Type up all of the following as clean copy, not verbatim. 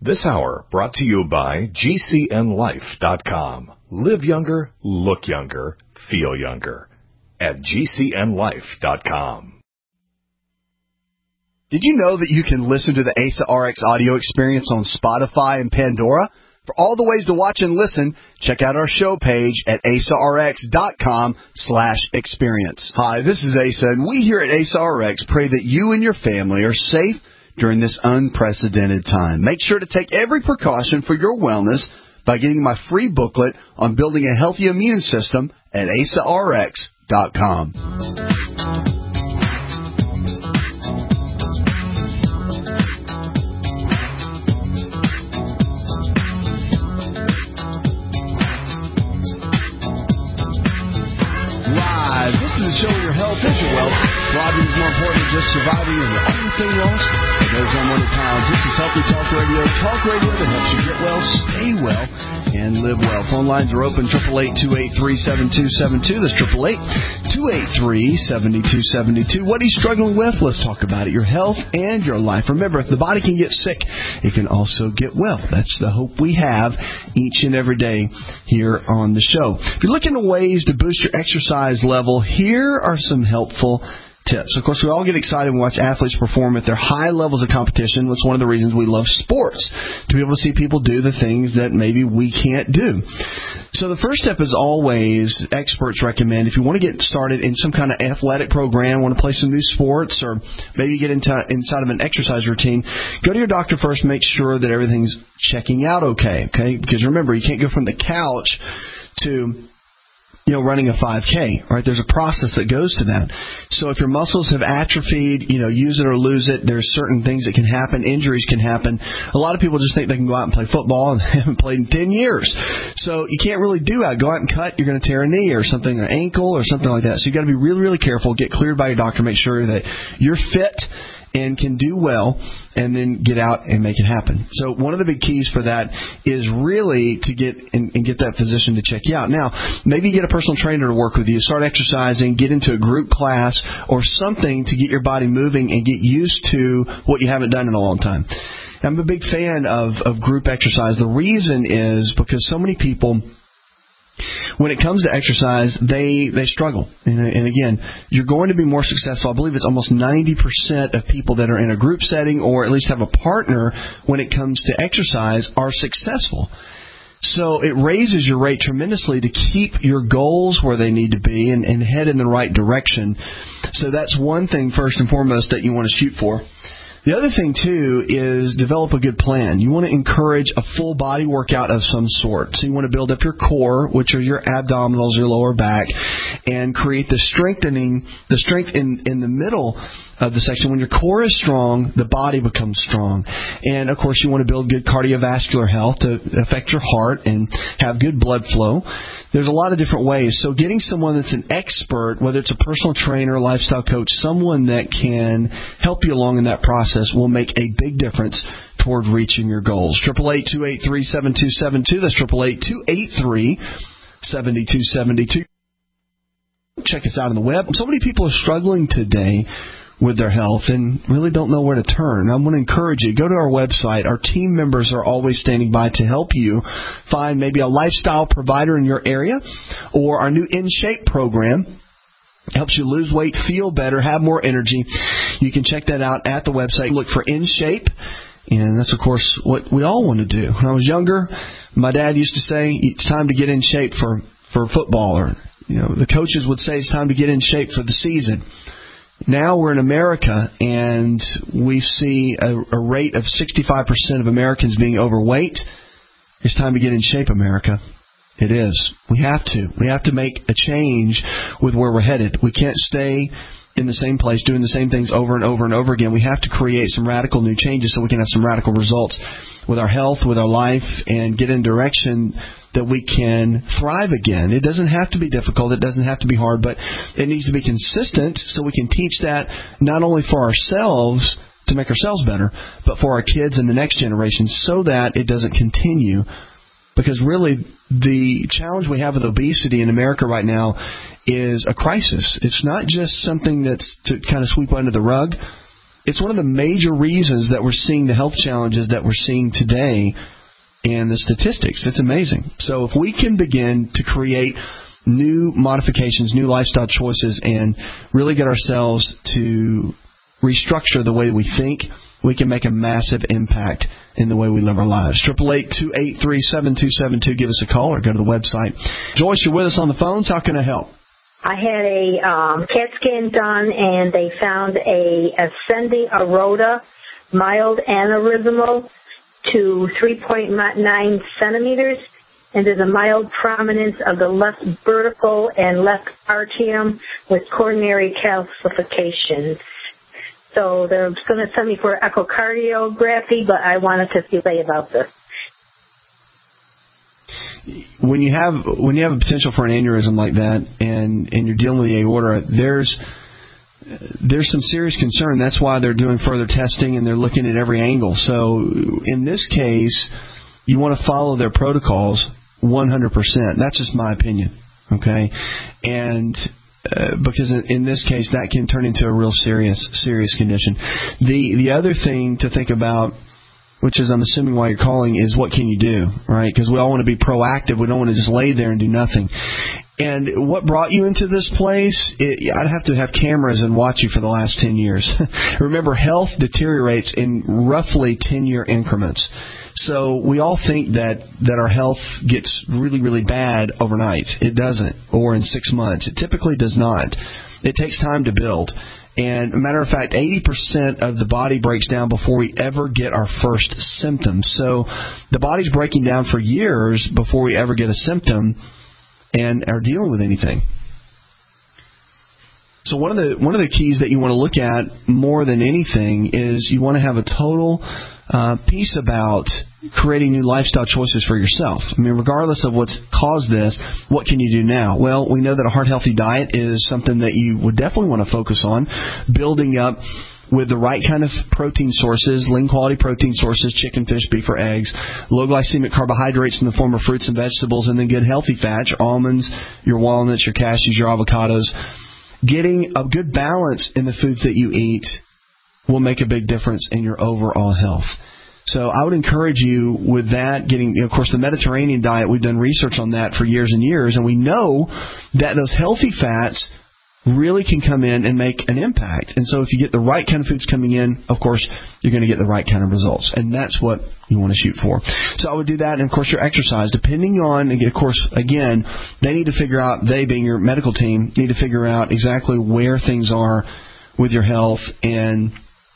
This hour brought to you by GCNLife.com. Live younger, look younger, feel younger at GCNLife.com. Did you know that you can listen to the ASA RX audio experience on Spotify and Pandora? For all the ways to watch and listen, check out our show page at asarx.com/experience. Hi, this is Asa, and we here at ASA RX pray that you and your family are safe during this unprecedented time. Make sure to take every precaution for your wellness by getting my free booklet on building a healthy immune system at asarx.com. Show your health is your wealth. Thriving is more important than just surviving, and the only thing lost are those unwanted pounds. This is Healthy Talk Radio that helps you get well, stay well, and live well. Phone lines are open, 888-283-7272. That's 888-283-7272. What are you struggling with? Let's talk about it. Your health and your life. Remember, if the body can get sick, it can also get well. That's the hope we have each and every day here on the show. If you're looking at ways to boost your exercise level, here are some helpful tips. Of course, we all get excited when we watch athletes perform at their high levels of competition. That's one of the reasons we love sports, to be able to see people do the things that maybe we can't do. So the first step is always, experts recommend, if you want to get started in some kind of athletic program, want to play some new sports, or maybe get inside of an exercise routine, go to your doctor first, make sure that everything's checking out okay? Because remember, you can't go from the couch to running a 5K, right? There's a process that goes to that. So if your muscles have atrophied, use it or lose it, there's certain things that can happen. Injuries can happen. A lot of people just think they can go out and play football and they haven't played in 10 years. So you can't really do that. Go out and cut, you're going to tear a knee or something, or an ankle or something like that. So you got to be really, really careful. Get cleared by your doctor. Make sure that you're fit and can do well, and then get out and make it happen. So one of the big keys for that is really to get that physician to check you out. Now, maybe get a personal trainer to work with you, start exercising, get into a group class or something to get your body moving and get used to what you haven't done in a long time. I'm a big fan of group exercise. The reason is because so many people, when it comes to exercise, they struggle. And again, you're going to be more successful. I believe it's almost 90% of people that are in a group setting or at least have a partner when it comes to exercise are successful. So it raises your rate tremendously to keep your goals where they need to be and head in the right direction. So that's one thing, first and foremost, that you want to shoot for. The other thing, too, is develop a good plan. You want to encourage a full body workout of some sort. So you want to build up your core, which are your abdominals, your lower back, and create the strength in the middle of the section. When your core is strong, the body becomes strong. And, of course, you want to build good cardiovascular health to affect your heart and have good blood flow. There's a lot of different ways. So getting someone that's an expert, whether it's a personal trainer, lifestyle coach, someone that can help you along in that process will make a big difference toward reaching your goals. 888-283-7272. That's 888-283-7272. Check us out on the web. So many people are struggling today with their health and really don't know where to turn. I want to encourage you, go to our website. Our team members are always standing by to help you find maybe a lifestyle provider in your area, or our new In Shape program helps you lose weight, feel better, have more energy. You can check that out at the website. Look for In Shape, and that's, of course, what we all want to do. When I was younger, my dad used to say, it's time to get in shape for football, or the coaches would say it's time to get in shape for the season. Now we're in America, and we see a rate of 65% of Americans being overweight. It's time to get in shape, America. It is. We have to. We have to make a change with where we're headed. We can't stay in the same place doing the same things over and over and over again. We have to create some radical new changes so we can have some radical results with our health, with our life, and get in direction that we can thrive again. It doesn't have to be difficult. It doesn't have to be hard, but it needs to be consistent so we can teach that not only for ourselves to make ourselves better, but for our kids and the next generation so that it doesn't continue. Because really, the challenge we have with obesity in America right now is a crisis. It's not just something that's to kind of sweep under the rug. it's one of the major reasons that we're seeing the health challenges that we're seeing today and the statistics. It's amazing. So if we can begin to create new modifications, new lifestyle choices, and really get ourselves to restructure the way we think, we can make a massive impact in the way we live our lives. 888-283-7272. Give us a call or go to the website. Joyce, you're with us on the phones. How can I help? I had a CAT scan done, and they found a ascending aorta, mild aneurysmal to 3.9 centimeters, and there's a mild prominence of the left vertical and left atrium with coronary calcifications. So they're going to send me for echocardiography, but I wanted to say about this. When you have a potential for an aneurysm like that, and you're dealing with the aorta, there's some serious concern. That's why they're doing further testing and they're looking at every angle. So in this case, you want to follow their protocols 100%. That's just my opinion. Okay, and because in this case, that can turn into a real serious condition. The other thing to think about, which is I'm assuming why you're calling, is what can you do, right? Because we all want to be proactive. We don't want to just lay there and do nothing. And what brought you into this place, I'd have to have cameras and watch you for the last 10 years. Remember, health deteriorates in roughly 10-year increments. So we all think that our health gets really, really bad overnight. It doesn't, or in 6 months. It typically does not. It takes time to build. And a matter of fact, 80% of the body breaks down before we ever get our first symptoms. So the body's breaking down for years before we ever get a symptom and are dealing with anything. So one of the keys that you want to look at more than anything is you want to have a total piece about creating new lifestyle choices for yourself. I mean, regardless of what's caused this, what can you do now? Well, we know that a heart-healthy diet is something that you would definitely want to focus on, building up with the right kind of protein sources, lean quality protein sources, chicken, fish, beef, or eggs, low glycemic carbohydrates in the form of fruits and vegetables, and then good healthy fats, your almonds, your walnuts, your cashews, your avocados. Getting a good balance in the foods that you eat will make a big difference in your overall health. So I would encourage you with that, getting, of course, the Mediterranean diet. We've done research on that for years and years, and we know that those healthy fats really can come in and make an impact. And so if you get the right kind of foods coming in, of course, you're going to get the right kind of results. And that's what you want to shoot for. So I would do that. And, of course, your exercise, depending on, and of course, again, they need to figure out, they being your medical team, need to figure out exactly where things are with your health and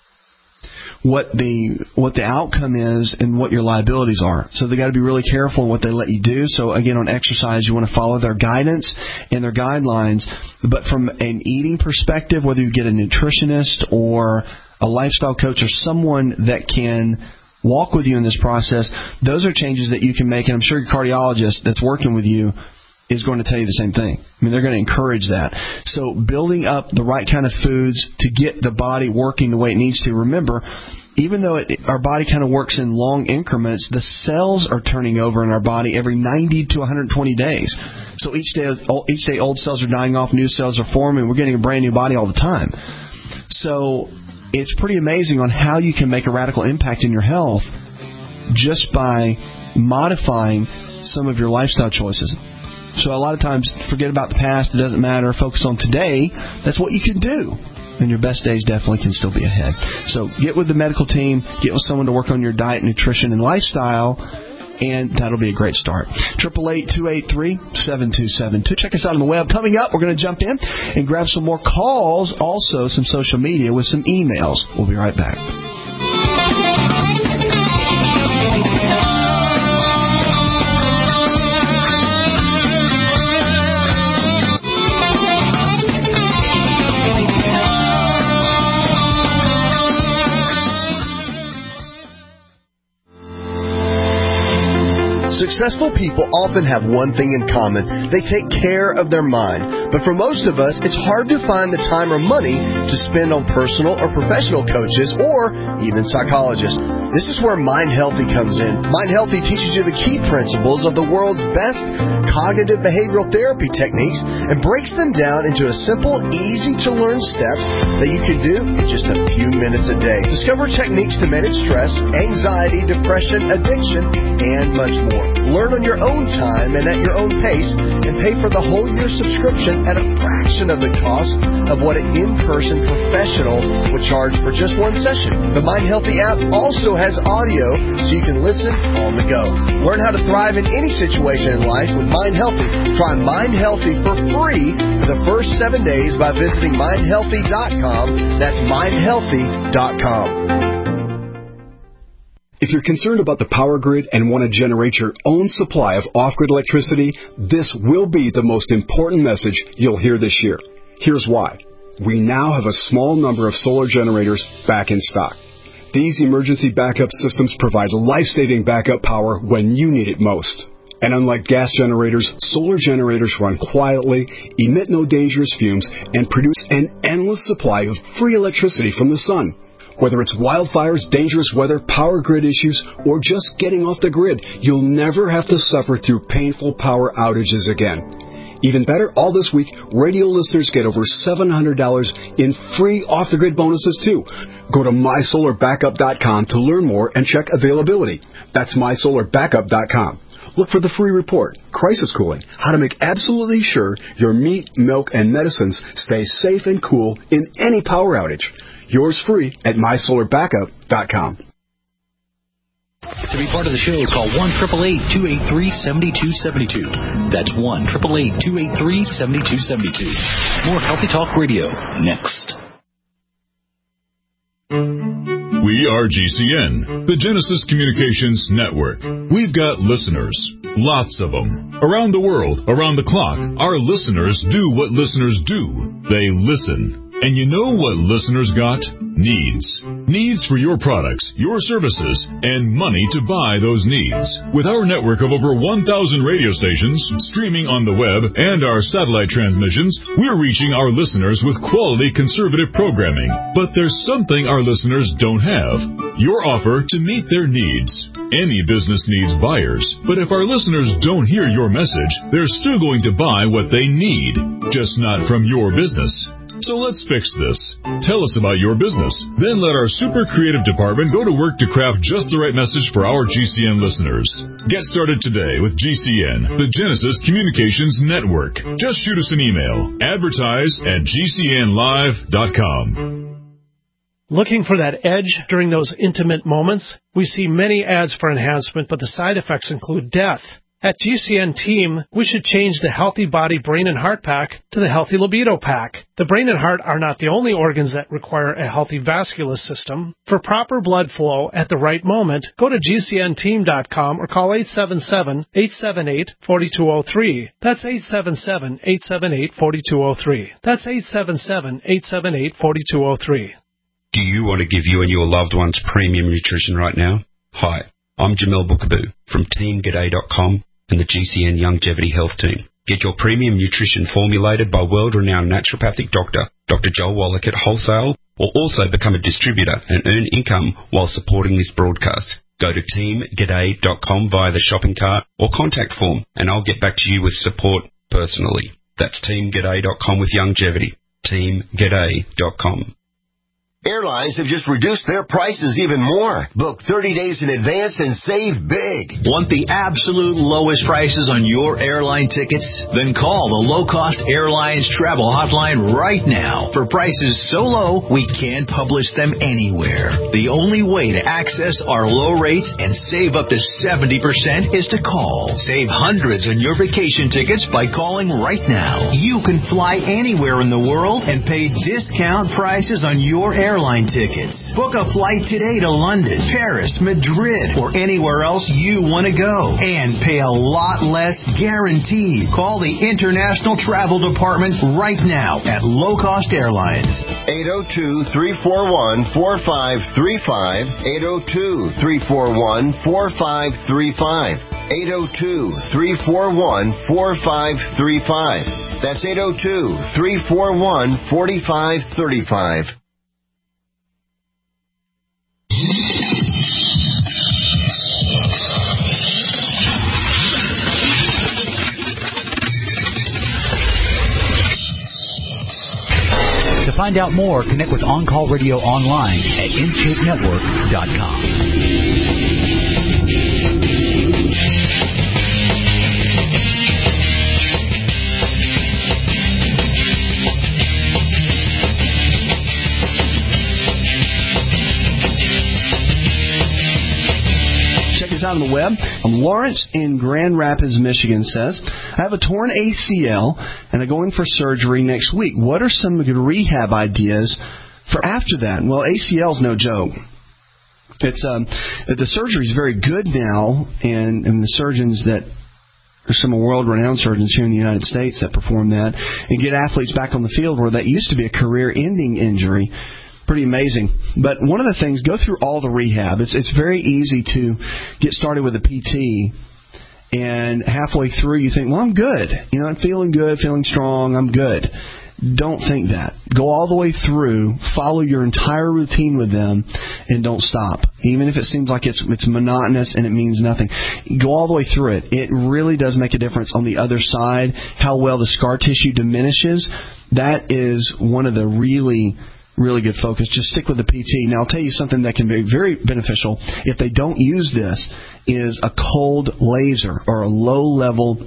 what the outcome is and what your liabilities are. So they got to be really careful in what they let you do. So again, on exercise, you want to follow their guidance and their guidelines. But from an eating perspective, whether you get a nutritionist or a lifestyle coach or someone that can walk with you in this process, those are changes that you can make. And I'm sure your cardiologist that's working with you is going to tell you the same thing. I mean, they're going to encourage that. So building up the right kind of foods to get the body working the way it needs to. Remember, even though our body kind of works in long increments, the cells are turning over in our body every 90 to 120 days. So each day old cells are dying off, new cells are forming. We're getting a brand new body all the time. So it's pretty amazing on how you can make a radical impact in your health just by modifying some of your lifestyle choices. So a lot of times, forget about the past. It doesn't matter. Focus on today. That's what you can do. And your best days definitely can still be ahead. So get with the medical team. Get with someone to work on your diet, nutrition, and lifestyle. And that'll be a great start. 888-283-7272. Check us out on the web. Coming up, we're going to jump in and grab some more calls. Also, some social media with some emails. We'll be right back. Successful people often have one thing in common. They take care of their mind. But for most of us, it's hard to find the time or money to spend on personal or professional coaches or even psychologists. This is where Mind Healthy comes in. Mind Healthy teaches you the key principles of the world's best cognitive behavioral therapy techniques and breaks them down into a simple, easy-to-learn steps that you can do in just a few minutes a day. Discover techniques to manage stress, anxiety, depression, addiction, and much more. Learn on your own time and at your own pace, and pay for the whole year subscription at a fraction of the cost of what an in-person professional would charge for just one session. The Mind Healthy app also has audio so you can listen on the go. Learn how to thrive in any situation in life with Mind Healthy. Try Mind Healthy for free for the first 7 days by visiting mindhealthy.com. That's mindhealthy.com. If you're concerned about the power grid and want to generate your own supply of off-grid electricity, this will be the most important message you'll hear this year. Here's why. We now have a small number of solar generators back in stock. These emergency backup systems provide life-saving backup power when you need it most. And unlike gas generators, solar generators run quietly, emit no dangerous fumes, and produce an endless supply of free electricity from the sun. Whether it's wildfires, dangerous weather, power grid issues, or just getting off the grid, you'll never have to suffer through painful power outages again. Even better, all this week, radio listeners get over $700 in free off-the-grid bonuses, too. Go to mysolarbackup.com to learn more and check availability. That's mysolarbackup.com. Look for the free report, Crisis Cooling, how to make absolutely sure your meat, milk, and medicines stay safe and cool in any power outage. Yours free at mysolarbackup.com. To be part of the show, call 1-888-283-7272. That's 1-888-283-7272. More Healthy Talk Radio next. We are GCN, the Genesis Communications Network. We've got listeners, lots of them. Around the world, around the clock, our listeners do what listeners do. They listen. And you know what listeners got? Needs. Needs for your products, your services, and money to buy those needs. With our network of over 1,000 radio stations, streaming on the web, and our satellite transmissions, we're reaching our listeners with quality conservative programming. But there's something our listeners don't have. Your offer to meet their needs. Any business needs buyers, but if our listeners don't hear your message, they're still going to buy what they need, just not from your business. So let's fix this. Tell us about your business. Then let our super creative department go to work to craft just the right message for our GCN listeners. Get started today with GCN, the Genesis Communications Network. Just shoot us an email. Advertise@gcnlive.com. Looking for that edge during those intimate moments? We see many ads for enhancement, but the side effects include death. At GCN Team, we should change the Healthy Body, Brain, and Heart Pack to the Healthy Libido Pack. The brain and heart are not the only organs that require a healthy vascular system. For proper blood flow at the right moment, go to GCNteam.com or call 877-878-4203. That's 877-878-4203. That's 877-878-4203. Do you want to give you and your loved ones premium nutrition right now? Hi, I'm Jamel Bookaboo from TeamG'day.com and the GCN Longevity Health Team. Get your premium nutrition formulated by world-renowned naturopathic doctor, Dr. Joel Wallach at Wholesale, or also become a distributor and earn income while supporting this broadcast. Go to TeamG'day.com via the shopping cart or contact form, and I'll get back to you with support personally. That's TeamG'day.com with longevity. TeamG'day.com. Airlines have just reduced their prices even more. Book 30 days in advance and save big. Want the absolute lowest prices on your airline tickets? Then call the Low Cost Airlines Travel Hotline right now. For prices so low, we can't publish them anywhere. The only way to access our low rates and save up to 70% is to call. Save hundreds on your vacation tickets by calling right now. You can fly anywhere in the world and pay discount prices on your airline tickets. Book a flight today to London, Paris, Madrid, or anywhere else you want to go. And pay a lot less guaranteed. Call the International Travel Department right now at Low Cost Airlines. 802-341-4535. 802-341-4535. 802-341-4535. That's 802-341-4535. To find out more, connect with On Call Radio online at InShapeNetwork.com. Out on the web. Lawrence in Grand Rapids, Michigan says, I have a torn ACL and I'm going for surgery next week. What are some good rehab ideas for after that? Well, ACL is no joke. It's the surgery is very good now, and the surgeons that there's some world-renowned surgeons here in the United States that perform that and get athletes back on the field where that used to be a career-ending injury. Pretty amazing. But one of the things, go through all the rehab. It's very easy to get started with a PT, and halfway through you think, well, I'm good. I'm feeling good, feeling strong, I'm good. Don't think that. Go all the way through, follow your entire routine with them, and don't stop. Even if it seems like it's monotonous and it means nothing. Go all the way through it. It really does make a difference on the other side, how well the scar tissue diminishes. That is one of the really good focus. Just stick with the PT. Now, I'll tell you something that can be very beneficial if they don't use this is a cold laser or a low-level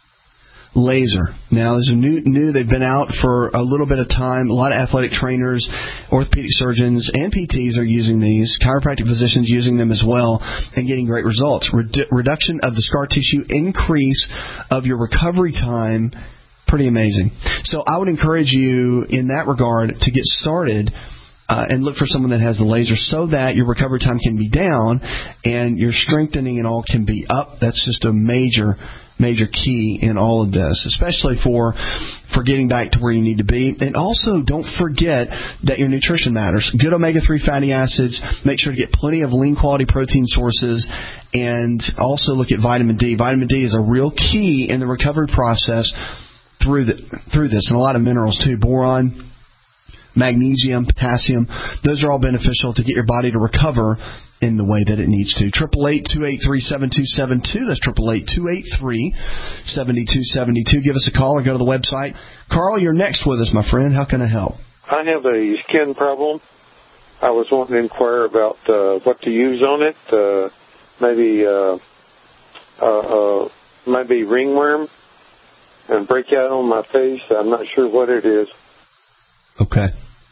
laser. Now, there's a new. They've been out for a little bit of time. A lot of athletic trainers, orthopedic surgeons, and PTs are using these. Chiropractic physicians using them as well and getting great results. Reduction of the scar tissue, increase of your recovery time. Pretty amazing. So I would encourage you in that regard to get started and look for someone that has the laser so that your recovery time can be down and your strengthening and all can be up. That's just a major key in all of this, especially for getting back to where you need to be. And also, don't forget that your nutrition matters. Good omega-3 fatty acids. Make sure to get plenty of lean quality protein sources, and also look at vitamin D. Vitamin D is a real key in the recovery process through this, and a lot of minerals too. Boron, magnesium, potassium, those are all beneficial to get your body to recover in the way that it needs to. 888-283-7272. That's 888-283-7272. Give us a call or go to the website. Carl, you're next with us, my friend. How can I help? I have a skin problem. I was wanting to inquire about what to use on it. Maybe ringworm and breakout on my face. I'm not sure what it is. Okay.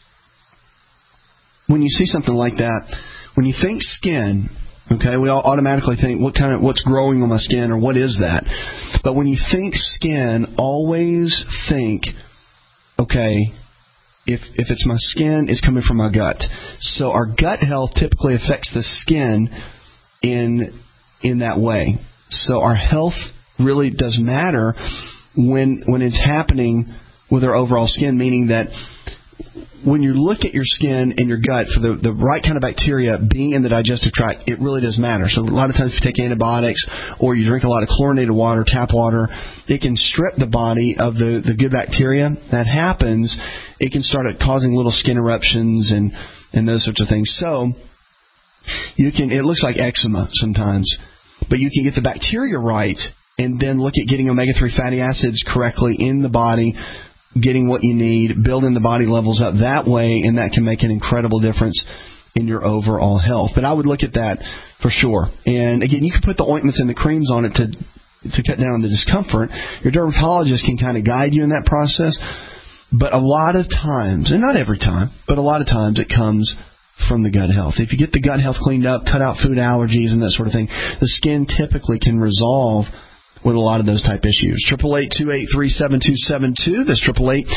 When you see something like that, when you think skin, okay, we all automatically think what's growing on my skin or what is that? But when you think skin, always think, okay, if it's my skin, it's coming from my gut. So our gut health typically affects the skin in that way. So our health really does matter when it's happening with our overall skin, meaning that when you look at your skin and your gut for the right kind of bacteria being in the digestive tract, it really does matter. So a lot of times if you take antibiotics or you drink a lot of chlorinated water, tap water, it can strip the body of the good bacteria. That happens, it can start causing little skin eruptions and those sorts of things. So it looks like eczema sometimes, but you can get the bacteria right and then look at getting omega-3 fatty acids correctly in the body, getting what you need, building the body levels up that way, and that can make an incredible difference in your overall health. But I would look at that for sure. And again, you can put the ointments and the creams on it to cut down on the discomfort. Your dermatologist can kind of guide you in that process. But a lot of times, and not every time, but a lot of times it comes from the gut health. If you get the gut health cleaned up, cut out food allergies and that sort of thing, the skin typically can resolve with a lot of those type issues. 888-283-7272. That's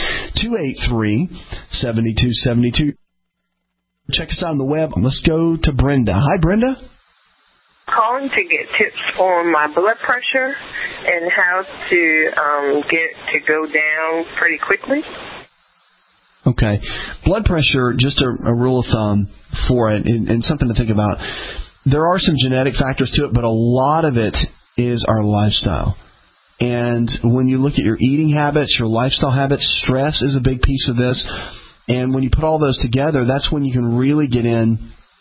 888-283-7272. Check us out on the web. Let's go to Brenda. Hi, Brenda. Calling to get tips on my blood pressure and how to get it to go down pretty quickly. Okay. Blood pressure, just a rule of thumb for it, and something to think about. There are some genetic factors to it, but a lot of it is our lifestyle. And when you look at your eating habits, your lifestyle habits, stress is a big piece of this. And when you put all those together, that's when you can really get in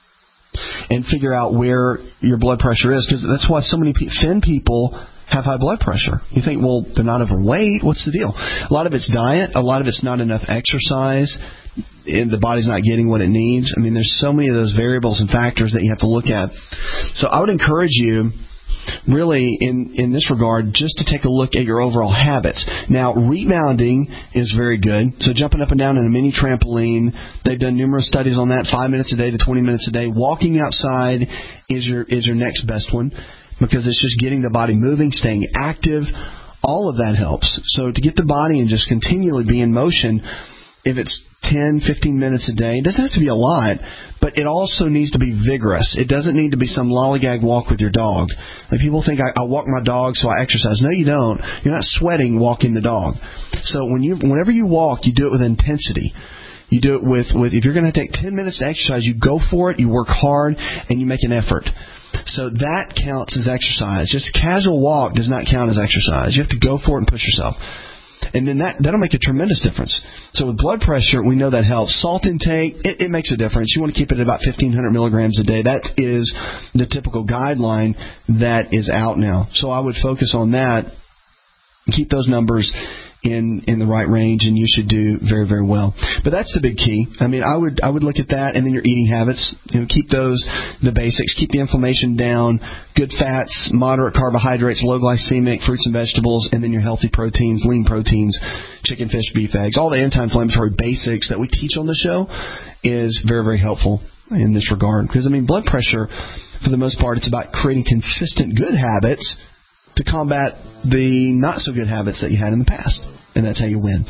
and figure out where your blood pressure is. Because that's why so many thin people have high blood pressure. You think, well, they're not overweight. What's the deal? A lot of it's diet. A lot of it's not enough exercise. And the body's not getting what it needs. I mean, there's so many of those variables and factors that you have to look at. So I would encourage you, really, in this regard, just to take a look at your overall habits. Now, rebounding is very good. So jumping up and down in a mini trampoline, they've done numerous studies on that, 5 minutes a day to 20 minutes a day. Walking outside is your next best one, because it's just getting the body moving, staying active. All of that helps. So to get the body and just continually be in motion, if it's 10, 15 minutes a day, it doesn't have to be a lot, but it also needs to be vigorous. It doesn't need to be some lollygag walk with your dog. Like, people think, I walk my dog so I exercise. No, you don't. You're not sweating walking the dog. So whenever you walk, you do it with intensity. You do it with if you're going to take 10 minutes to exercise, you go for it, you work hard, and you make an effort. So that counts as exercise. Just a casual walk does not count as exercise. You have to go for it and push yourself. And then that'll make a tremendous difference. So with blood pressure, we know that helps. Salt intake, it makes a difference. You want to keep it at about 1,500 milligrams a day. That is the typical guideline that is out now. So I would focus on that, keep those numbers in the right range, and you should do very, very well. But that's the big key. I mean, I would look at that, and then your eating habits. Keep those the basics. Keep the inflammation down. Good fats, moderate carbohydrates, low glycemic fruits and vegetables, and then your healthy proteins, lean proteins, chicken, fish, beef, eggs. All the anti-inflammatory basics that we teach on the show is very, very helpful in this regard. Because, I mean, blood pressure, for the most part, it's about creating consistent good habits to combat the not-so-good habits that you had in the past. And that's how you win.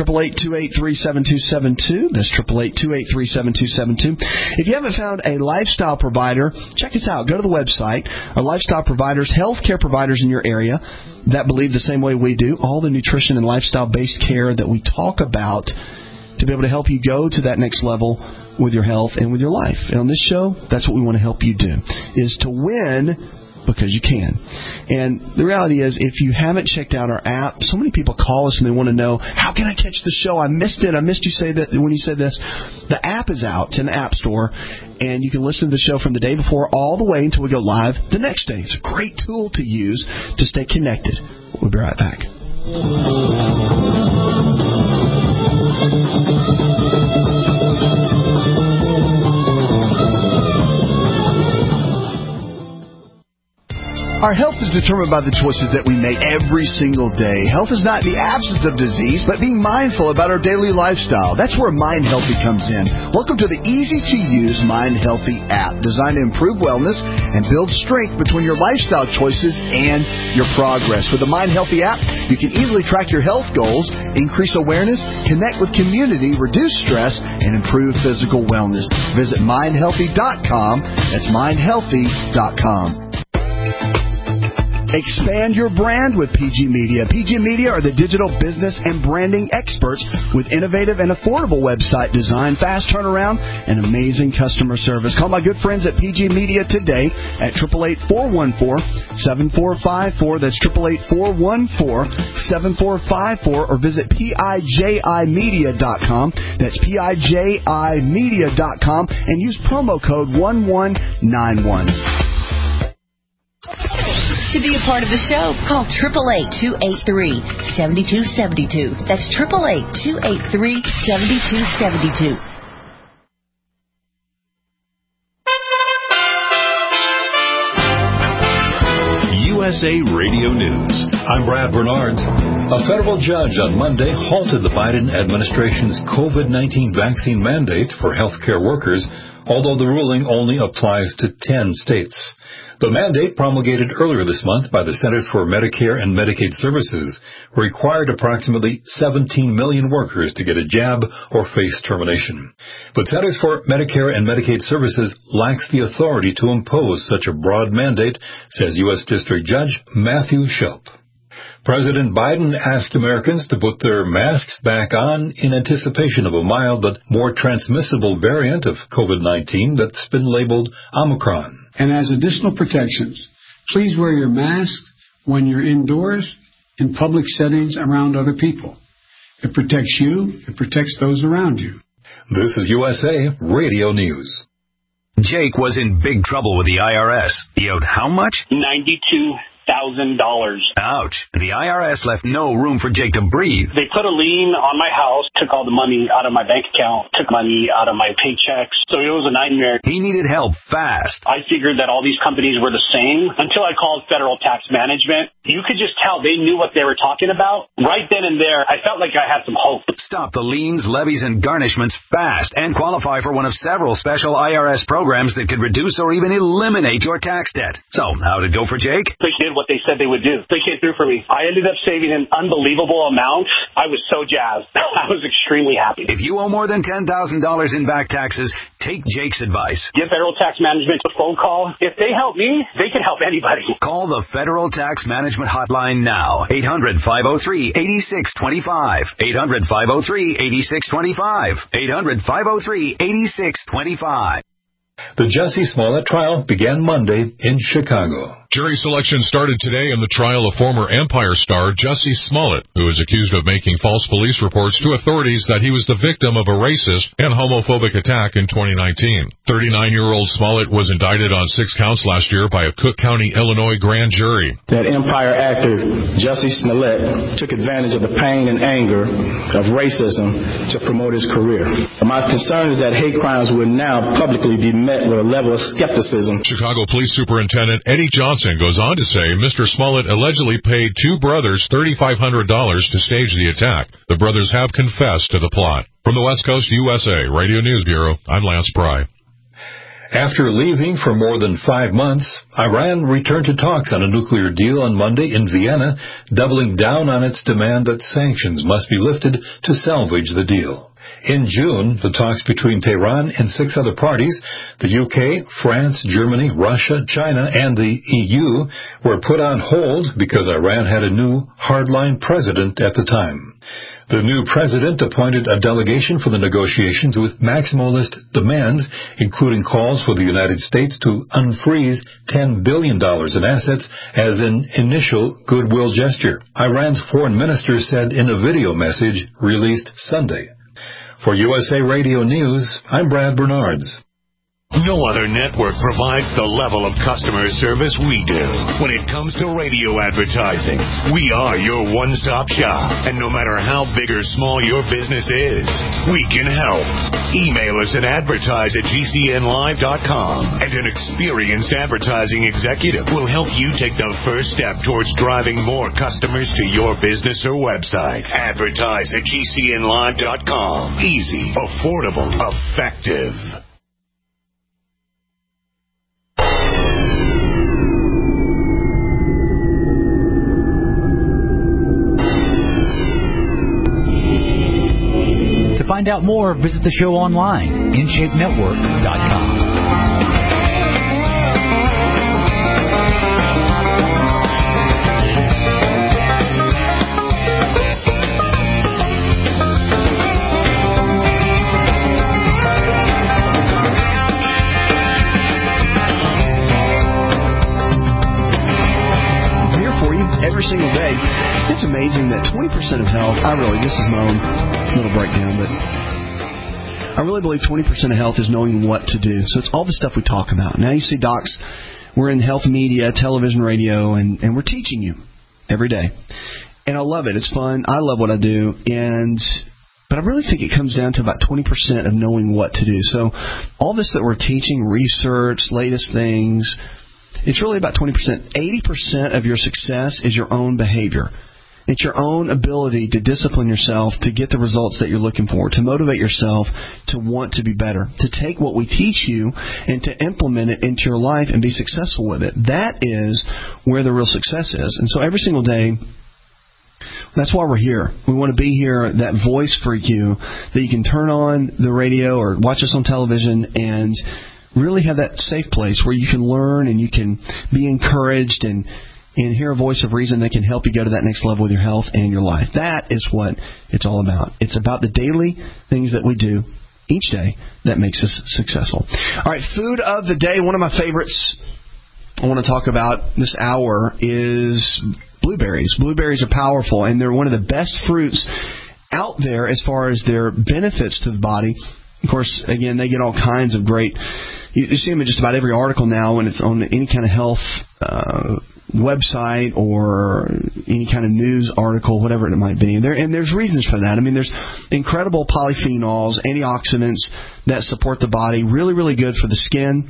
888-283-7272. That's 888-283-7272. If you haven't found a lifestyle provider, check us out. Go to the website. Our lifestyle providers, healthcare providers in your area that believe the same way we do, all the nutrition and lifestyle-based care that we talk about to be able to help you go to that next level with your health and with your life. And on this show, that's what we want to help you do, is to win because you can. And the reality is, if you haven't checked out our app, so many people call us and they want to know, how can I catch the show? I missed it. I missed you say that when you said this. The app is out. It's in the App Store, and you can listen to the show from the day before all the way until we go live the next day. It's a great tool to use to stay connected. We'll be right back. Our health is determined by the choices that we make every single day. Health is not the absence of disease, but being mindful about our daily lifestyle. That's where Mind Healthy comes in. Welcome to the easy-to-use Mind Healthy app, designed to improve wellness and build strength between your lifestyle choices and your progress. With the Mind Healthy app, you can easily track your health goals, increase awareness, connect with community, reduce stress, and improve physical wellness. Visit mindhealthy.com. That's mindhealthy.com. Expand your brand with PG Media. PG Media are the digital business and branding experts with innovative and affordable website design, fast turnaround, and amazing customer service. Call my good friends at PG Media today at 888-414-7454. That's 888-414-7454, or visit PIJImedia.com. That's PIJImedia.com, and use promo code 1191. To be a part of the show, call 888-283-7272. That's 888-283-7272. USA Radio News. I'm Brad Bernards. A federal judge on Monday halted the Biden administration's COVID-19 vaccine mandate for healthcare workers, although the ruling only applies to 10 states. The mandate, promulgated earlier this month by the Centers for Medicare and Medicaid Services, required approximately 17 million workers to get a jab or face termination. But Centers for Medicare and Medicaid Services lacks the authority to impose such a broad mandate, says U.S. District Judge Matthew Shope. President Biden asked Americans to put their masks back on in anticipation of a mild but more transmissible variant of COVID-19 that's been labeled Omicron. And as additional protections, please wear your mask when you're indoors, in public settings, around other people. It protects you. It protects those around you. This is USA Radio News. Jake was in big trouble with the IRS. He owed how much? $92,000. Ouch. The IRS left no room for Jake to breathe. They put a lien on my house, took all the money out of my bank account, took money out of my paychecks. So it was a nightmare. He needed help fast. I figured that all these companies were the same until I called Federal Tax Management. You could just tell they knew what they were talking about. Right then and there, I felt like I had some hope. Stop the liens, levies, and garnishments fast and qualify for one of several special IRS programs that could reduce or even eliminate your tax debt. So, how'd it go for Jake? They did what they said they would do. They came through for me. I ended up saving an unbelievable amount. I was so jazzed. I was extremely happy. If you owe more than $10,000 in back taxes, take Jake's advice. Give Federal Tax Management a phone call. If they help me, they can help anybody. Call the Federal Tax Management Hotline now. 800-503-8625. 800-503-8625. 800-503-8625. The Jussie Smollett trial began Monday in Chicago. Jury selection started today in the trial of former Empire star Jussie Smollett, who is accused of making false police reports to authorities that he was the victim of a racist and homophobic attack in 2019. 39-year-old Smollett was indicted on 6 counts last year by a Cook County, Illinois grand jury. That Empire actor, Jussie Smollett, took advantage of the pain and anger of racism to promote his career. My concern is that hate crimes will now publicly be met with a level of skepticism. Chicago Police Superintendent Eddie Johnson goes on to say Mr. Smollett allegedly paid 2 brothers $3,500 to stage the attack. The brothers have confessed to the plot. From the West Coast USA Radio News Bureau, I'm Lance Pry. After leaving for more than 5 months, Iran returned to talks on a nuclear deal on Monday in Vienna, doubling down on its demand that sanctions must be lifted to salvage the deal. In June, the talks between Tehran and 6 other parties, the UK, France, Germany, Russia, China, and the EU, were put on hold because Iran had a new hardline president at the time. The new president appointed a delegation for the negotiations with maximalist demands, including calls for the United States to unfreeze $10 billion in assets as an initial goodwill gesture. Iran's foreign minister said in a video message released Sunday. For USA Radio News, I'm Brad Bernards. No other network provides the level of customer service we do. When it comes to radio advertising, we are your one-stop shop. And no matter how big or small your business is, we can help. Email us at advertise@gcnlive.com, and an experienced advertising executive will help you take the first step towards driving more customers to your business or website. Advertise@gcnlive.com. Easy, affordable, effective. To find out more, visit the show online, InShapeNetwork.com. Every single day. It's amazing that 20% of health, this is my own little breakdown, but I really believe 20% of health is knowing what to do. So it's all the stuff we talk about. Now you see docs, we're in health media, television, radio, and we're teaching you every day. And I love it. It's fun. I love what I do. But I really think it comes down to about 20% of knowing what to do. So all this that we're teaching, research, latest things, it's really about 20%. 80% of your success is your own behavior. It's your own ability to discipline yourself to get the results that you're looking for, to motivate yourself to want to be better, to take what we teach you and to implement it into your life and be successful with it. That is where the real success is. And so every single day, that's why we're here. We want to be here, that voice for you, that you can turn on the radio or watch us on television and really have that safe place where you can learn and you can be encouraged and hear a voice of reason that can help you go to that next level with your health and your life. That is what it's all about. It's about the daily things that we do each day that makes us successful. All right, food of the day, one of my favorites. I want to talk about this hour is blueberries. Blueberries are powerful, and they're one of the best fruits out there as far as their benefits to the body. Of course, again, they get all kinds of great... You see them in just about every article now when it's on any kind of health website or any kind of news article, whatever it might be. And there's reasons for that. I mean, there's incredible polyphenols, antioxidants that support the body, really, really good for the skin.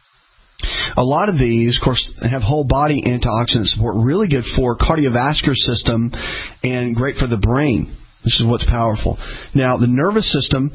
A lot of these, of course, have whole body antioxidant support, really good for cardiovascular system and great for the brain. This is what's powerful. Now, the nervous system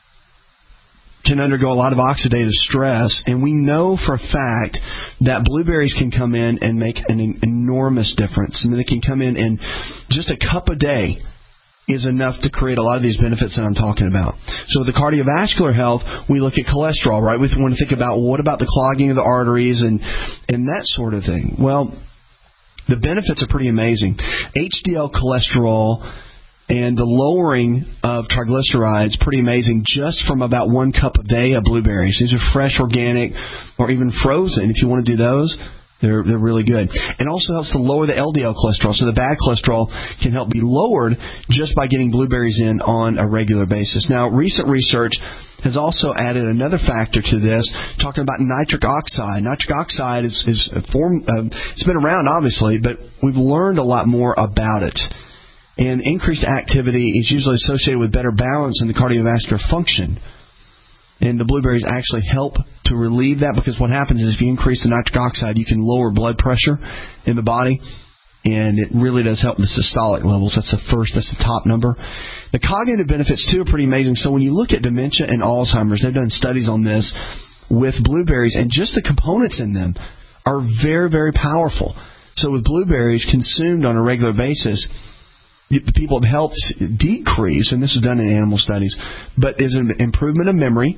can undergo a lot of oxidative stress, and we know for a fact that blueberries can come in and make an enormous difference. I mean, they can come in and just a cup a day is enough to create a lot of these benefits that I'm talking about. So with the cardiovascular health, we look at cholesterol, right? We want to think about, well, what about the clogging of the arteries and that sort of thing? Well, the benefits are pretty amazing. HDL cholesterol and the lowering of triglycerides, pretty amazing, just from about 1 cup a day of blueberries. These are fresh, organic, or even frozen. If you want to do those, they're really good. It also helps to lower the LDL cholesterol, so the bad cholesterol can help be lowered just by getting blueberries in on a regular basis. Now, recent research has also added another factor to this, talking about nitric oxide. Nitric oxide is a form, it's been around, obviously, but we've learned a lot more about it. And increased activity is usually associated with better balance in the cardiovascular function. And the blueberries actually help to relieve that, because what happens is if you increase the nitric oxide, you can lower blood pressure in the body. And it really does help the systolic levels. That's the top number. The cognitive benefits, too, are pretty amazing. So when you look at dementia and Alzheimer's, they've done studies on this with blueberries, and just the components in them are very, very powerful. So with blueberries consumed on a regular basis, people have helped decrease, and this is done in animal studies, but there's an improvement of memory,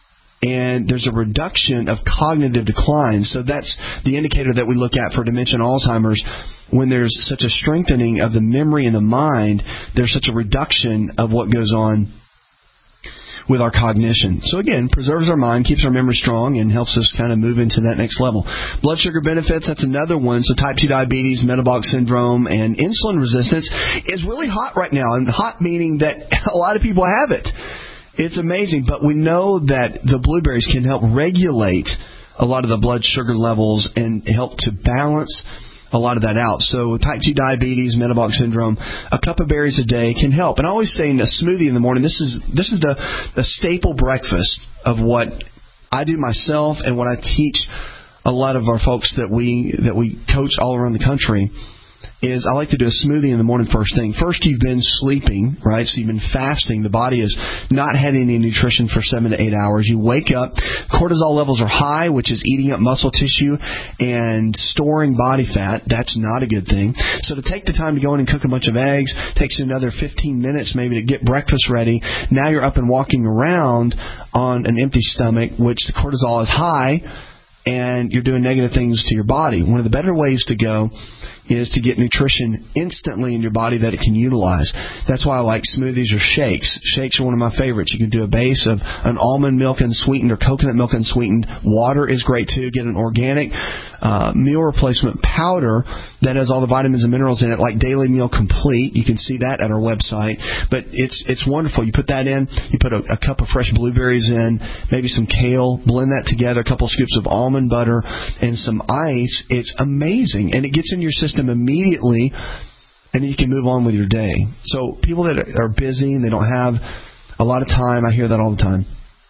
and there's a reduction of cognitive decline. So that's the indicator that we look at for dementia and Alzheimer's. When there's such a strengthening of the memory and the mind, there's such a reduction of what goes on with our cognition. So again, preserves our mind, keeps our memory strong, and helps us kind of move into that next level. Blood sugar benefits, that's another one. So type 2 diabetes, metabolic syndrome, and insulin resistance is really hot right now. And hot meaning that a lot of people have it. It's amazing. But we know that the blueberries can help regulate a lot of the blood sugar levels and help to balance a lot of that out. So type 2 diabetes, metabolic syndrome, a cup of berries a day can help. And I always say in a smoothie in the morning, this is the staple breakfast of what I do myself and what I teach a lot of our folks that we coach all around the country. Is I like to do a smoothie in the morning first thing. First, you've been sleeping, right? So you've been fasting. The body has not had any nutrition for 7 to 8 hours. You wake up, cortisol levels are high, which is eating up muscle tissue and storing body fat. That's not a good thing. So to take the time to go in and cook a bunch of eggs takes you another 15 minutes maybe to get breakfast ready. Now you're up and walking around on an empty stomach, which the cortisol is high, and you're doing negative things to your body. One of the better ways to go is to get nutrition instantly in your body that it can utilize. That's why I like smoothies or shakes. Shakes are one of my favorites. You can do a base of an almond milk unsweetened or coconut milk unsweetened. Water is great too. Get an organic meal replacement powder that has all the vitamins and minerals in it, like Daily Meal Complete. You can see that at our website. But it's wonderful. You put that in. You put a cup of fresh blueberries in, maybe some kale. Blend that together. A couple scoops of almond butter and some ice. It's amazing, and it gets in your system immediately, and then you can move on with your day. So people that are busy and they don't have a lot of time, I hear that all the time.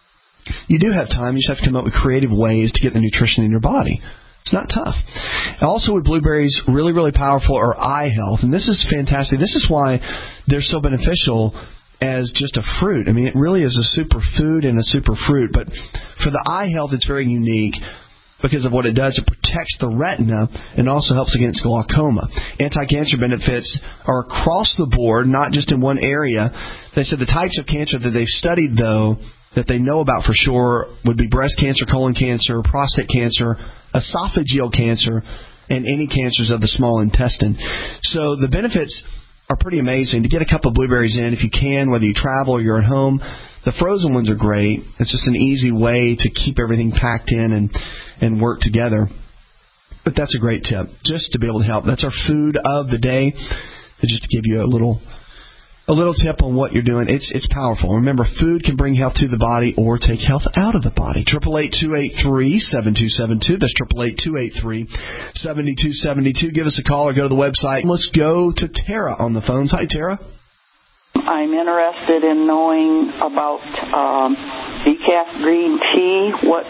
You do have time. You just have to come up with creative ways to get the nutrition in your body. It's not tough. Also with blueberries, really, really powerful are eye health, and this is fantastic. This is why they're so beneficial as just a fruit. I mean, it really is a superfood and a superfruit, but for the eye health, it's very unique. Because of what it does, it protects the retina and also helps against glaucoma. Anti-cancer benefits are across the board, not just in one area. They said the types of cancer that they've studied, though, that they know about for sure would be breast cancer, colon cancer, prostate cancer, esophageal cancer, and any cancers of the small intestine. So the benefits are pretty amazing. To get a cup of blueberries in, if you can, whether you travel or you're at home, the frozen ones are great. It's just an easy way to keep everything packed in and work together. But that's a great tip, just to be able to help. That's our food of the day. Just to give you a little tip on what you're doing. It's powerful. Remember, food can bring health to the body or take health out of the body. 888-283-7272. That's 888-283-7272. Give us a call or go to the website. Let's go to Tara on the phones. Hi, Tara. I'm interested in knowing about decaf green tea.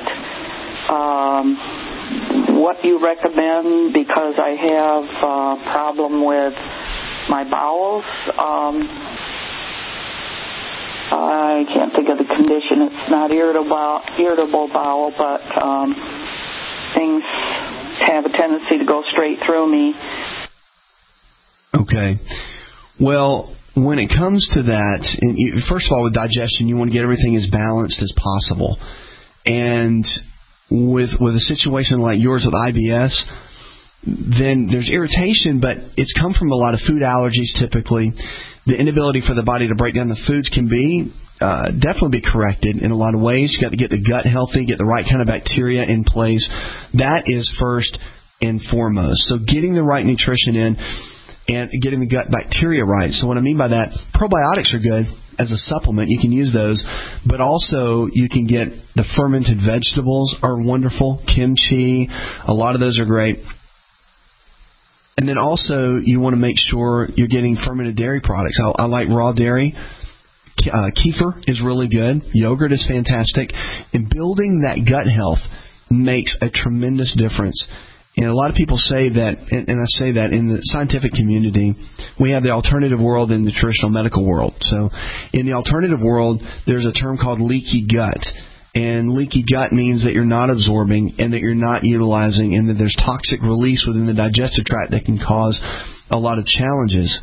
What you recommend, because I have a problem with my bowels. I can't think of the condition. It's not irritable bowel, but things have a tendency to go straight through me. Okay. Well, when it comes to that, first of all, with digestion, you want to get everything as balanced as possible. And with a situation like yours with IBS, then there's irritation, but it's come from a lot of food allergies typically. The inability for the body to break down the foods can be definitely be corrected in a lot of ways. You've got to get the gut healthy, get the right kind of bacteria in place. That is first and foremost. So getting the right nutrition in and getting the gut bacteria right. So what I mean by that, probiotics are good as a supplement. You can use those, but also you can get the fermented vegetables are wonderful. Kimchi, a lot of those are great. And then also you want to make sure you're getting fermented dairy products. I like raw dairy. Kefir is really good. Yogurt is fantastic. And building that gut health makes a tremendous difference. And a lot of people say that, and I say that in the scientific community, we have the alternative world and the traditional medical world. So in the alternative world, there's a term called leaky gut. And leaky gut means that you're not absorbing and that you're not utilizing and that there's toxic release within the digestive tract that can cause a lot of challenges.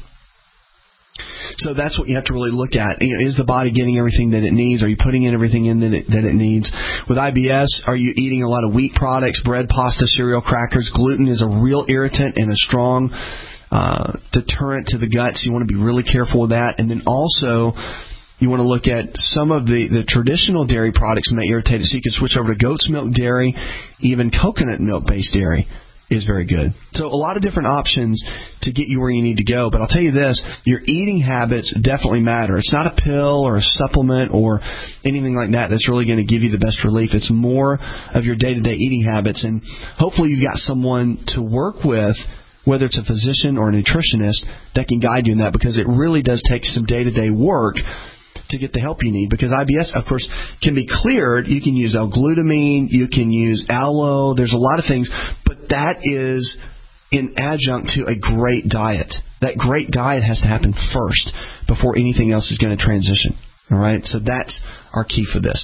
So that's what you have to really look at. Is the body getting everything that it needs? Are you putting in everything in that it needs? With IBS, are you eating a lot of wheat products, bread, pasta, cereal, crackers? Gluten is a real irritant and a strong deterrent to the gut, so you want to be really careful with that. And then also, you want to look at some of the traditional dairy products may irritate it, so you can switch over to goat's milk dairy, even coconut milk-based dairy is very good. So a lot of different options to get you where you need to go. But I'll tell you this, your eating habits definitely matter. It's not a pill or a supplement or anything like that that's really going to give you the best relief. It's more of your day-to-day eating habits. And hopefully you've got someone to work with, whether it's a physician or a nutritionist, that can guide you in that, because it really does take some day-to-day work to get the help you need, because IBS, of course, can be cleared. You can use L-glutamine, you can use aloe, there's a lot of things, but that is in adjunct to a great diet. That great diet has to happen first before anything else is going to transition. All right, so that's our key for this.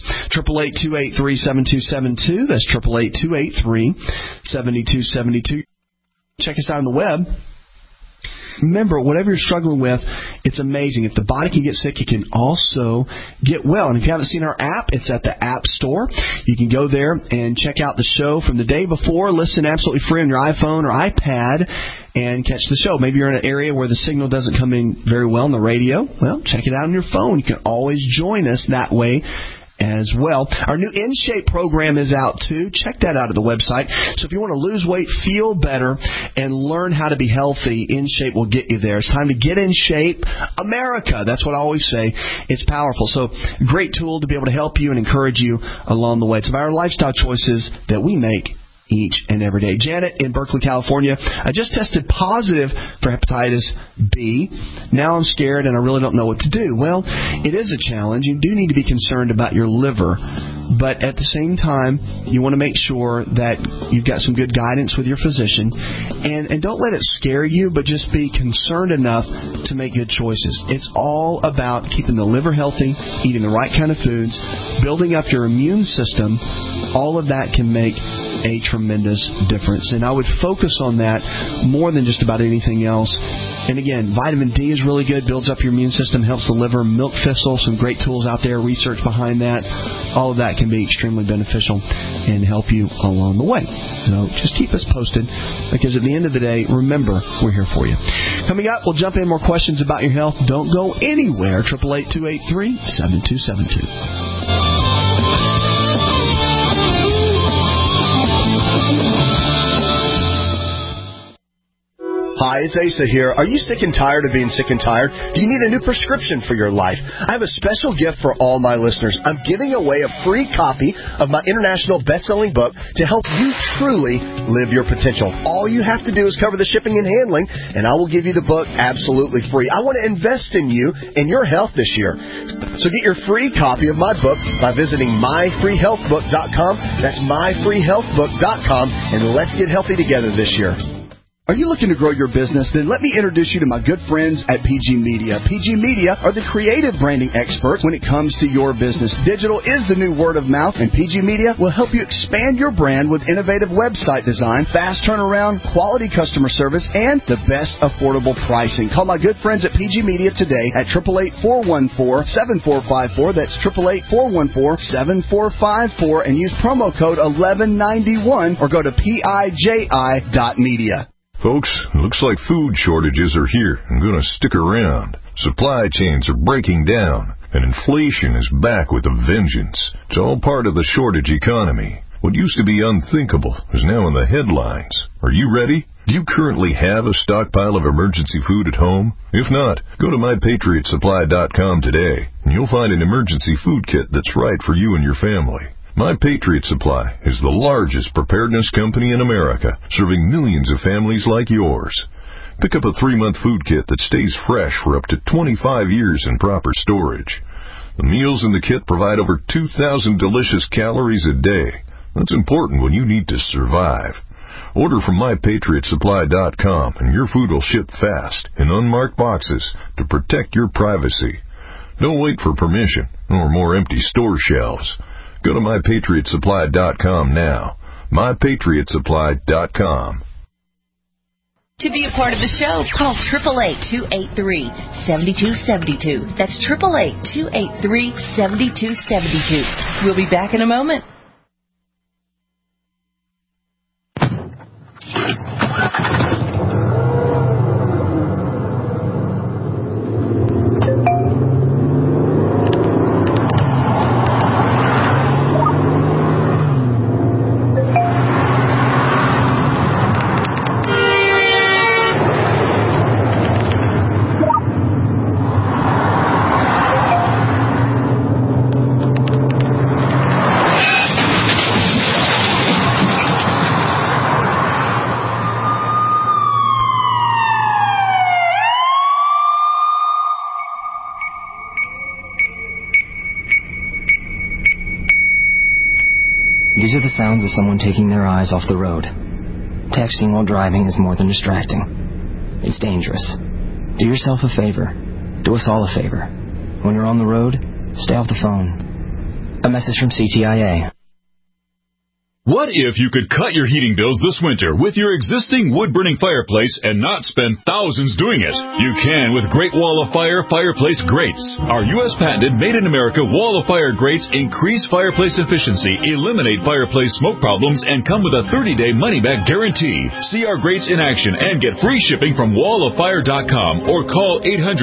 888-283-7272. That's 888-283-7272. Check us out on the web. Remember, whatever you're struggling with, it's amazing. If the body can get sick, it can also get well. And if you haven't seen our app, it's at the App Store. You can go there and check out the show from the day before, listen absolutely free on your iPhone or iPad, and catch the show. Maybe you're in an area where the signal doesn't come in very well on the radio. Well, check it out on your phone. You can always join us that way as well. Our new InShape program is out too. Check that out at the website. So if you want to lose weight, feel better, and learn how to be healthy, InShape will get you there. It's time to get in shape, America. That's what I always say. It's powerful. So great tool to be able to help you and encourage you along the way. It's about our lifestyle choices that we make each and every day. Janet in Berkeley, California. I just tested positive for hepatitis B. Now I'm scared and I really don't know what to do. Well, it is a challenge. You do need to be concerned about your liver. But at the same time, you want to make sure that you've got some good guidance with your physician. And don't let it scare you, but just be concerned enough to make good choices. It's all about keeping the liver healthy, eating the right kind of foods, building up your immune system. All of that can make a tremendous difference. And I would focus on that more than just about anything else. And again, vitamin D is really good, builds up your immune system, helps the liver. Milk thistle, some great tools out there, research behind that. All of that can be extremely beneficial and help you along the way. So just keep us posted, because at the end of the day, remember, we're here for you. Coming up, we'll jump in more questions about your health. Don't go anywhere. 888-283-7272. Hi, it's Asa here. Are you sick and tired of being sick and tired? Do you need a new prescription for your life? I have a special gift for all my listeners. I'm giving away a free copy of my international best-selling book to help you truly live your potential. All you have to do is cover the shipping and handling, and I will give you the book absolutely free. I want to invest in you and your health this year. So get your free copy of my book by visiting myfreehealthbook.com. That's myfreehealthbook.com, and let's get healthy together this year. Are you looking to grow your business? Then let me introduce you to my good friends at PG Media. PG Media are the creative branding experts when it comes to your business. Digital is the new word of mouth, and PG Media will help you expand your brand with innovative website design, fast turnaround, quality customer service, and the best affordable pricing. Call my good friends at PG Media today at 888-414-7454. That's 888-414-7454, and use promo code 1191 or go to PIJI.media. Folks, looks like food shortages are here and going to stick around. Supply chains are breaking down, and inflation is back with a vengeance. It's all part of the shortage economy. What used to be unthinkable is now in the headlines. Are you ready? Do you currently have a stockpile of emergency food at home? If not, go to MyPatriotSupply.com today, and you'll find an emergency food kit that's right for you and your family. My Patriot Supply is the largest preparedness company in America, serving millions of families like yours. Pick up a 3-month food kit that stays fresh for up to 25 years in proper storage. The meals in the kit provide over 2,000 delicious calories a day. That's important when you need to survive. Order from MyPatriotSupply.com, and your food will ship fast in unmarked boxes to protect your privacy. Don't wait for permission or more empty store shelves. Go to MyPatriotSupply.com now. MyPatriotSupply.com. To be a part of the show, call 888-283-7272. That's 888-283-7272. We'll be back in a moment. These are the sounds of someone taking their eyes off the road. Texting while driving is more than distracting. It's dangerous. Do yourself a favor. Do us all a favor. When you're on the road, stay off the phone. A message from CTIA. What if you could cut your heating bills this winter with your existing wood-burning fireplace and not spend thousands doing it? You can with Great Wall of Fire fireplace grates. Our U.S. patented made-in-America Wall of Fire grates increase fireplace efficiency, eliminate fireplace smoke problems, and come with a 30-day money-back guarantee. See our grates in action and get free shipping from walloffire.com or call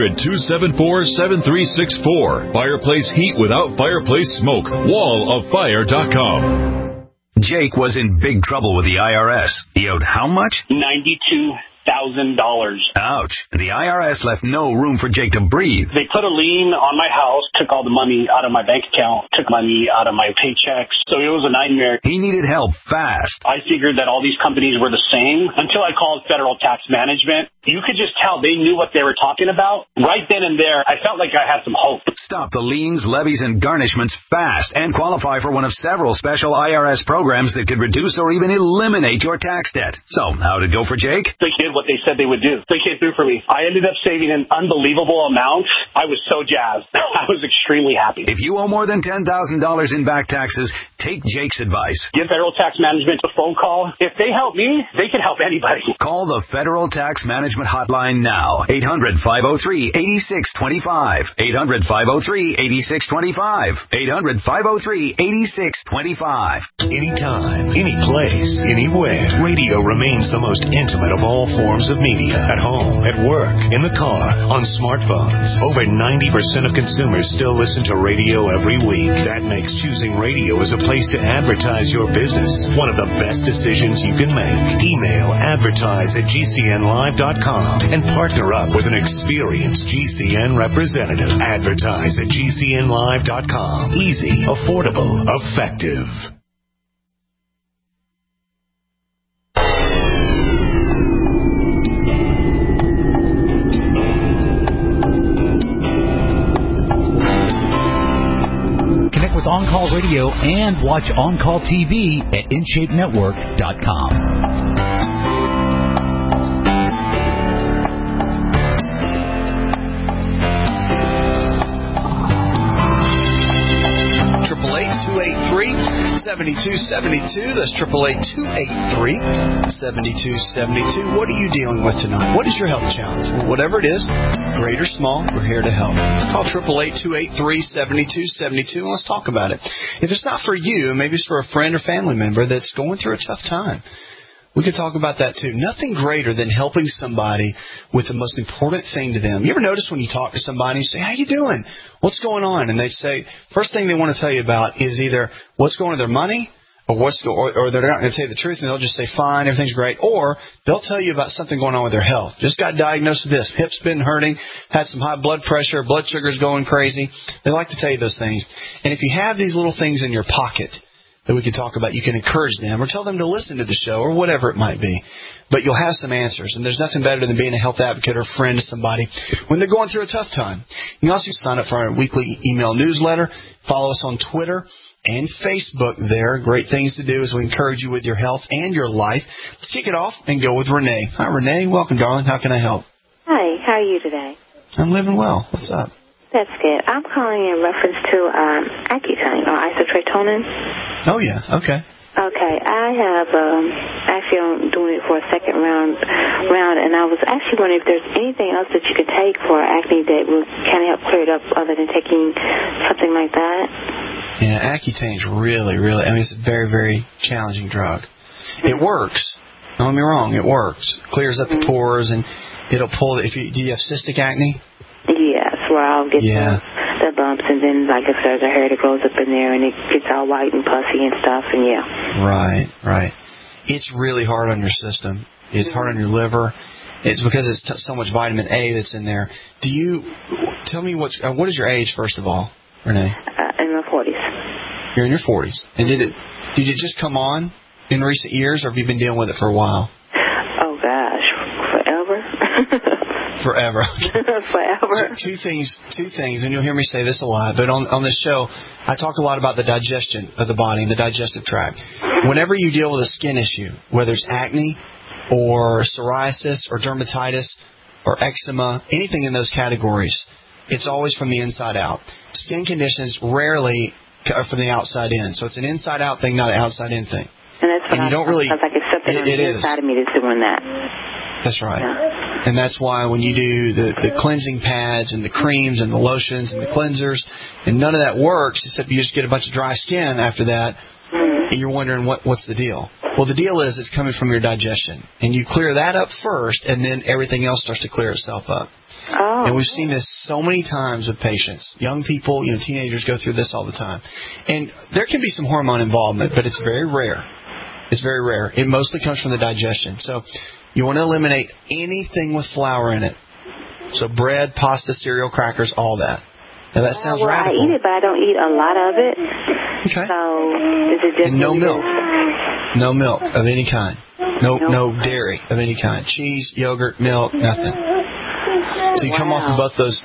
800-274-7364. Fireplace heat without fireplace smoke. walloffire.com. Jake was in big trouble with the IRS. He owed how much? $92,000. Ouch. The IRS left no room for Jake to breathe. They put a lien on my house, took all the money out of my bank account, took money out of my paychecks. So it was a nightmare. He needed help fast. I figured that all these companies were the same until I called Federal Tax Management. You could just tell they knew what they were talking about. Right then and there, I felt like I had some hope. Stop the liens, levies, and garnishments fast and qualify for one of several special IRS programs that could reduce or even eliminate your tax debt. So, how'd it go for Jake? They did what they said they would do. They came through for me. I ended up saving an unbelievable amount. I was so jazzed. I was extremely happy. If you owe more than $10,000 in back taxes, take Jake's advice. Give Federal Tax Management a phone call. If they help me, they can help anybody. Call the Federal Tax Management hotline now. 800-503-8625. 800-503-8625. 800-503-8625. Anytime, any place, anywhere. Radio remains the most intimate of all forms of media. At home, at work, in the car, on smartphones. Over 90% of consumers still listen to radio every week. That makes choosing radio as a place to advertise your business one of the best decisions you can make. Email advertise@gcnlive.com GCNlive.com and partner up with an experienced GCN representative. Advertise at GCNlive.com. Easy, affordable, effective. Connect with On Call Radio and watch On Call TV at InShapeNetwork.com. 888-283-7272. That's 888-283-7272. What are you dealing with tonight? What is your health challenge? Well, whatever it is, great or small, we're here to help. Call 888-283-7272 and let's talk about it. If it's not for you, maybe it's for a friend or family member that's going through a tough time. We could talk about that too. Nothing greater than helping somebody with the most important thing to them. You ever notice when you talk to somebody and you say, how you doing? What's going on? And they say, first thing they want to tell you about is either what's going on with their money or they're not going to tell you the truth and they'll just say, fine, everything's great. Or they'll tell you about something going on with their health. Just got diagnosed with this. Hip's been hurting, had some high blood pressure, blood sugar's going crazy. They like to tell you those things. And if you have these little things in your pocket that we could talk about, you can encourage them or tell them to listen to the show or whatever it might be. But you'll have some answers. And there's nothing better than being a health advocate or friend to somebody when they're going through a tough time. You can also sign up for our weekly email newsletter. Follow us on Twitter and Facebook there. Great things to do as we encourage you with your health and your life. Let's kick it off and go with Renee. Hi, Renee. Welcome, darling. How can I help? Hi. How are you today? I'm living well. What's up? That's good. I'm calling in reference to Accutane or isotretinoin. Oh, yeah. Okay. Okay. I have actually I'm doing it for a second round, and I was actually wondering if there's anything else that you could take for acne that will kind of help clear it up other than taking something like that. Yeah, Accutane's really, I mean, it's a very, very challenging drug. It works. Don't get me wrong. It works. Clears up the pores, and it'll pull. Do you have cystic acne? Yes, where I'll get the bumps, and then like if there's a hair that grows up in there, and it gets all white and pussy and stuff, and yeah. Right. It's really hard on your system. It's hard on your liver. It's because it's so much vitamin A that's in there. Do you tell me what is your age first of all, Renee? In my 40s. You're in your 40s, and did it just come on in recent years, or have you been dealing with it for a while? Oh gosh, forever. Forever. Forever. Two things, and you'll hear me say this a lot, but on this show, I talk a lot about the digestion of the body and the digestive tract. Whenever you deal with a skin issue, whether it's acne or psoriasis or dermatitis or eczema, anything in those categories, it's always from the inside out. Skin conditions rarely are from the outside in, so it's an inside-out thing, not an outside-in thing. And that's what sounds like it's something on the inside of me that's doing that. That's right. Yeah. And that's why when you do the cleansing pads and the creams and the lotions and the cleansers, and none of that works except you just get a bunch of dry skin after that, and you're wondering what's the deal. Well, the deal is it's coming from your digestion. And you clear that up first, and then everything else starts to clear itself up. Oh. And we've seen this so many times with patients. Young people, teenagers go through this all the time. And there can be some hormone involvement, but it's very rare. It's very rare. It mostly comes from the digestion. So you want to eliminate anything with flour in it. So bread, pasta, cereal, crackers, all that. Now that sounds radical. I eat it, but I don't eat a lot of it. Okay. So is it just... And no milk. No milk of any kind. No dairy of any kind. Cheese, yogurt, milk, nothing. So you come off of both those.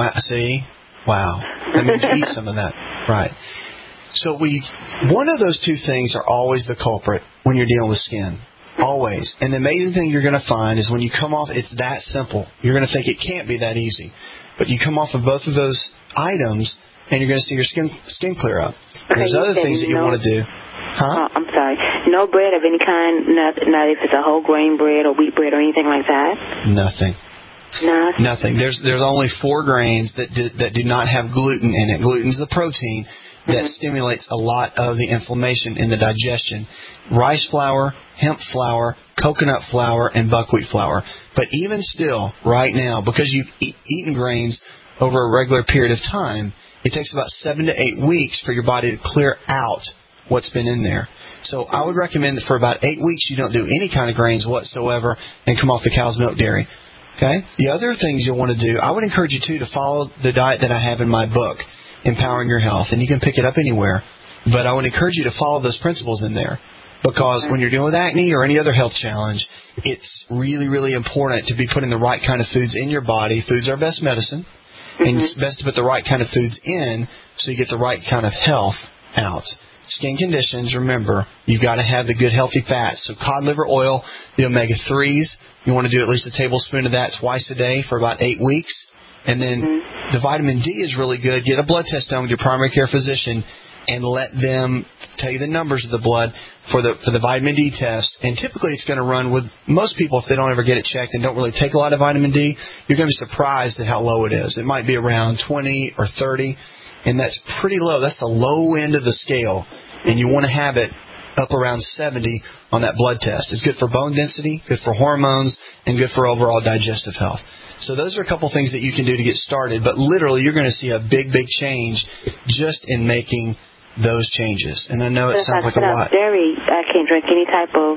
Wow. That means you eat some of that. Right. So one of those two things are always the culprit when you're dealing with skin. Always. And the amazing thing you're going to find is when you come off, it's that simple. You're going to think it can't be that easy. But you come off of both of those items, and you're going to see your skin clear up. Okay, there's other things that you want to do. Huh? I'm sorry. No bread of any kind, not if it's a whole grain bread or wheat bread or anything like that? Nothing. Nothing. There's only 4 grains that do not have gluten in it. Gluten's the protein that stimulates a lot of the inflammation in the digestion. Rice flour, hemp flour, coconut flour, and buckwheat flour. But even still, right now, because you've eaten grains over a regular period of time, it takes about 7 to 8 weeks for your body to clear out what's been in there. So I would recommend that for about 8 weeks you don't do any kind of grains whatsoever and come off the cow's milk dairy. Okay? The other things you'll want to do, I would encourage you, too, to follow the diet that I have in my book, Empowering Your Health. And you can pick it up anywhere. But I would encourage you to follow those principles in there. Because when you're dealing with acne or any other health challenge, it's really, really important to be putting the right kind of foods in your body. Foods are best medicine. And it's best to put the right kind of foods in so you get the right kind of health out. Skin conditions, remember, you've got to have the good, healthy fats. So cod liver oil, the omega-3s, you want to do at least a tablespoon of that twice a day for about 8 weeks. And then the vitamin D is really good. Get a blood test done with your primary care physician and let them tell you the numbers of the blood for the vitamin D test. And typically it's going to run with most people, if they don't ever get it checked and don't really take a lot of vitamin D, you're going to be surprised at how low it is. It might be around 20 or 30, and that's pretty low. That's the low end of the scale, and you want to have it up around 70 on that blood test. It's good for bone density, good for hormones, and good for overall digestive health. So those are a couple things that you can do to get started, but literally you're going to see a big, big change just in making those changes. And I know it sounds like a lot. Dairy, I can't drink any type of,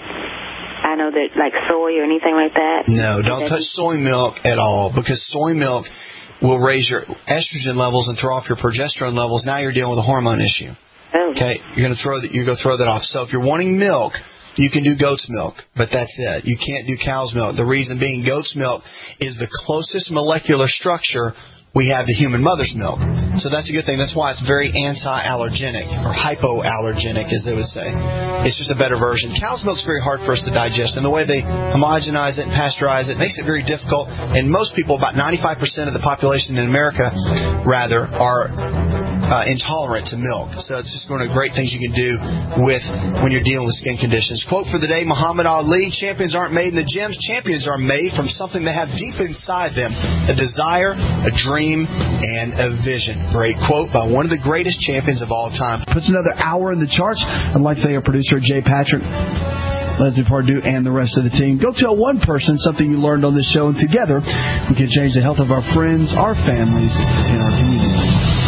I know that, soy or anything like that. No, don't touch soy milk at all, because soy milk will raise your estrogen levels and throw off your progesterone levels. Now you're dealing with a hormone issue. Oh. Okay, you're going to throw that off. So if you're wanting milk, you can do goat's milk, but that's it. You can't do cow's milk. The reason being, goat's milk is the closest molecular structure we have to human mother's milk. So that's a good thing. That's why it's very anti-allergenic, or hypoallergenic, as they would say. It's just a better version. Cow's milk's very hard for us to digest, and the way they homogenize it and pasteurize it makes it very difficult. And most people, about 95% of the population in America, are intolerant to milk. So it's just one of the great things you can do when you're dealing with skin conditions. Quote for the day, Muhammad Ali: champions aren't made in the gyms. Champions are made from something they have deep inside them: a desire, a dream, and a vision. Great quote by one of the greatest champions of all time. Puts another hour in the charts. I'd like to thank our producer, Jay Patrick, Leslie Pardue, and the rest of the team. Go tell one person something you learned on this show, and together we can change the health of our friends, our families, and our communities.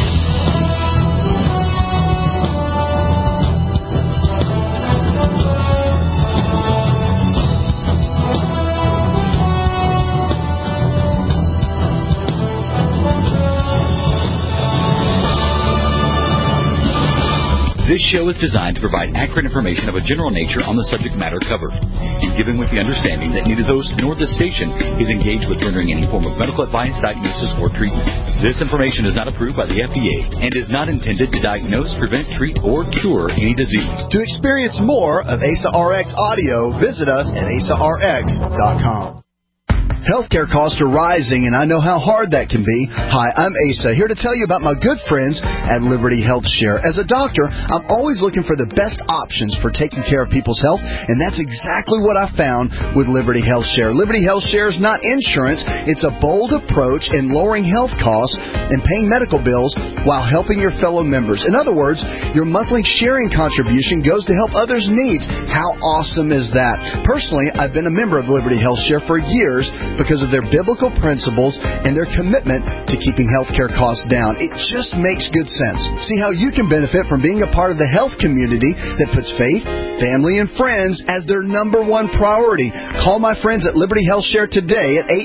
This show is designed to provide accurate information of a general nature on the subject matter covered, and given with the understanding that neither host nor this station is engaged with rendering any form of medical advice, diagnosis, or treatment. This information is not approved by the FDA and is not intended to diagnose, prevent, treat, or cure any disease. To experience more of ASA RX audio, visit us at asarx.com. Healthcare costs are rising, and I know how hard that can be. Hi, I'm Asa, here to tell you about my good friends at Liberty Health Share. As a doctor, I'm always looking for the best options for taking care of people's health, and that's exactly what I found with Liberty Health Share. Liberty Health Share is not insurance. It's a bold approach in lowering health costs and paying medical bills while helping your fellow members. In other words, your monthly sharing contribution goes to help others' needs. How awesome is that? Personally, I've been a member of Liberty Health Share for years because of their biblical principles and their commitment to keeping healthcare costs down. It just makes good sense. See how you can benefit from being a part of the health community that puts faith, family, and friends as their number one priority. Call my friends at Liberty Health Share today at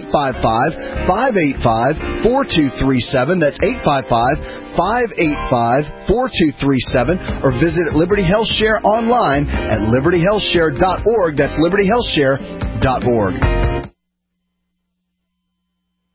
855-585-4237. That's 855-585-4237, or visit Liberty Health Share online at libertyhealthshare.org. That's libertyhealthshare.org.